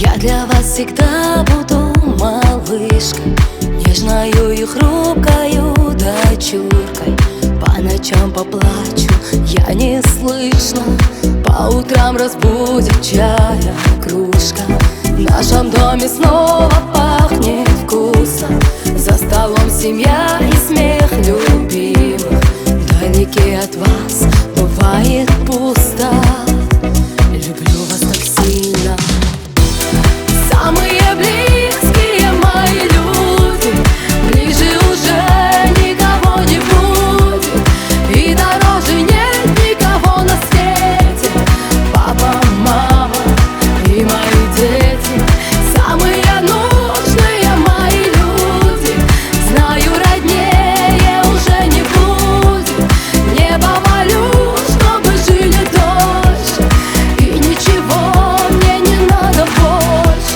Я для вас всегда буду малышкой, нежною и хрупкою дочуркой. По ночам поплачу, я неслышно, по утрам разбудит чая кружка. В нашем доме снова пахнет вкусно, за столом семья и смех любимых. Вдалеке от вас бывает пусто. Люблю вас так сильно. Самые близкие мои люди, ближе уже никого не будет, и дороже нет никого на свете. Папа, мама и мои дети, самые нужные мои люди. Знаю, роднее уже не будет. Небо молю, чтобы жили дольше, и ничего мне не надо больше.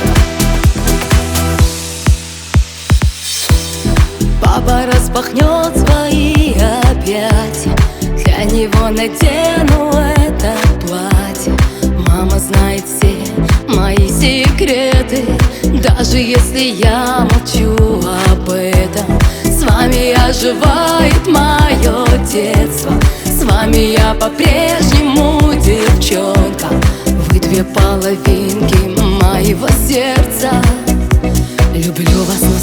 Папа распахнет свои объятия, для него надену это платье. Мама знает все мои секреты, даже если я молчу об этом. С вами оживает мое детство, с вами я по-прежнему девчонка. Вы две половинки моего сердца. Люблю вас